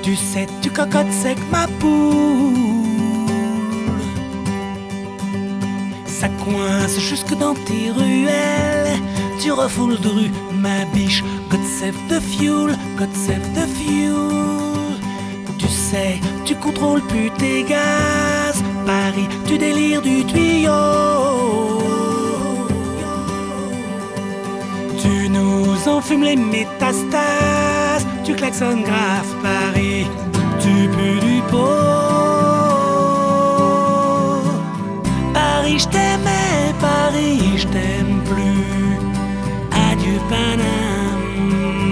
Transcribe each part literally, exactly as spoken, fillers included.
Tu sais, tu cocottes sec ma poule. Ça coince jusque dans tes ruelles. Tu refoules de rue ma biche. God save the fuel, God save the fuel. Tu sais, tu contrôles plus tes gaz. Paris, tu délires du tuyau. Tu nous enfumes les métastases. Tu klaxonnes grave Paris. Tu pues du pot. Paris, je t'aimais, Paris, je t'aime plus. Adieu Paname.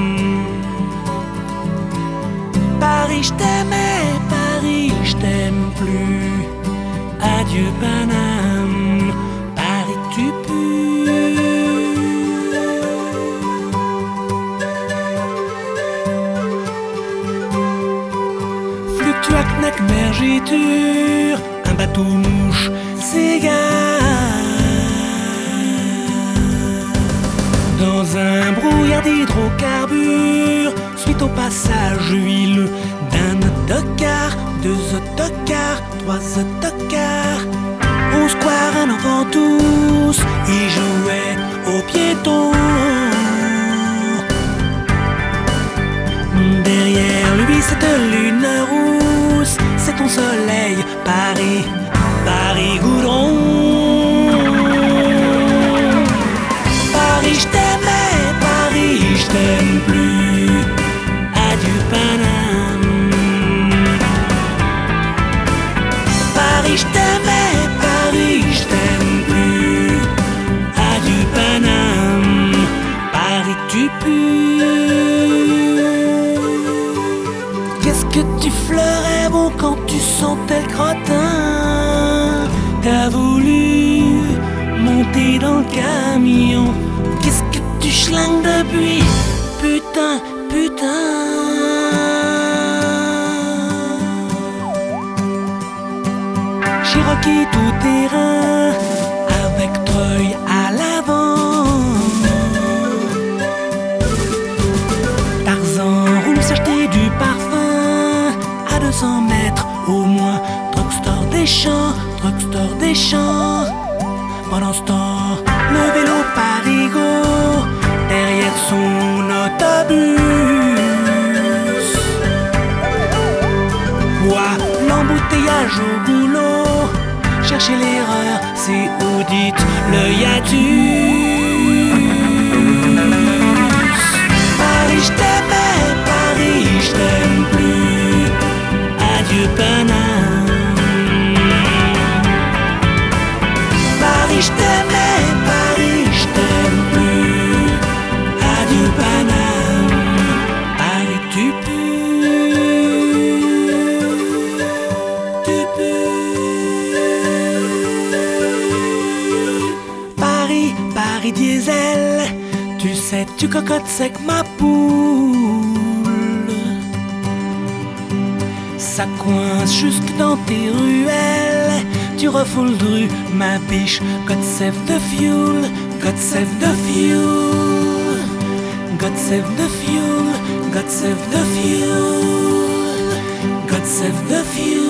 Paris, je t'aimais, Paris, je t'aime plus. Adieu Paname. Paris, tu pues. Fluctuac, mergiture, un bateau mouche s'égare dans un brouillard d'hydrocarbures, suite au passage huileux d'un autocar, deux autocars, trois autocars. Au square, un enfant tous y jouait aux piétons. Derrière lui, cette lune rousse, c'est ton soleil, Paris, Paris goudron. Paris, je t'aimais, Paris, je t'aime plus. Adieu Paname. Paris, je t'aimais, Paris, je t'aime plus. Adieu Paname. Paris, tu pues. Qu'est-ce que tu fleurais bon quand tu sentais le crottin? T'as voulu monter dans le camion. Qu'est-ce que tu schlingues depuis? Putain, putain. Cherokee tout terrain, avec treuil à l'avant. Tarzan roule s'acheter du parfum à deux cents mètres au moins. Drugstore des champs, drugstore des champs. Pendant ce temps, le vélo parigot derrière son autobus. Bois l'embouteillage au goulot. Chercher l'erreur, c'est où dites le hiatus. Paris, je t'aimais, Paris, je t'aime plus. Adieu Paname. Paris, je t'aimais, Paris, je t'aime plus. Adieu Paname. Paris, tu pues. Tu pues. Paris, Paris diesel. Tu sais, tu cocottes sec ma poule. Ça coince jusque dans tes ruelles. Tu refoules de rue ma biche. God save the fuel, God save the fuel. God save the fuel, God save the fuel. God save the fuel.